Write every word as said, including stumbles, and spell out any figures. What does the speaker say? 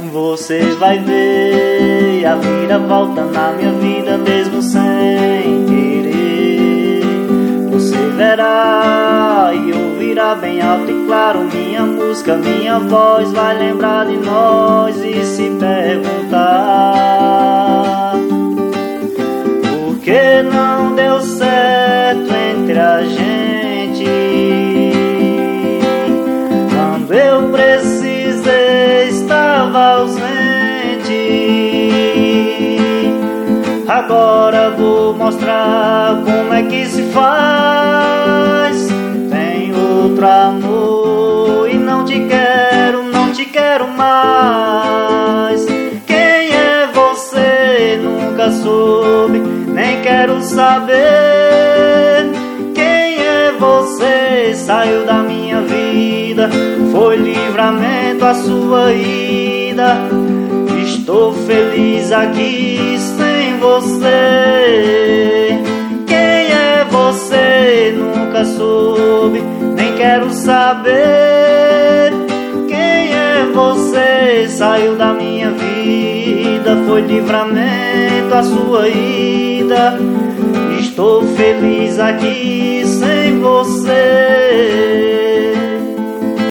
Você vai ver a vira-volta na minha vida mesmo sem querer. Você verá e ouvirá bem alto e claro minha música, minha voz vai lembrar de nós e se perguntar por que não deu certo entre a gente quando eu precisei, estava ausente. Agora vou mostrar como é que se faz. Tem outro amor e não te quero, não te quero mais. Quem é você? Nunca soube, nem quero saber. Quem é você? Saiu da minha vida, foi livramento a sua ida. Estou feliz aqui sem você. Quem é você? Nunca soube, nem quero saber. Quem é você? Saiu da minha vida, foi livramento a sua ida. Estou feliz aqui sem você.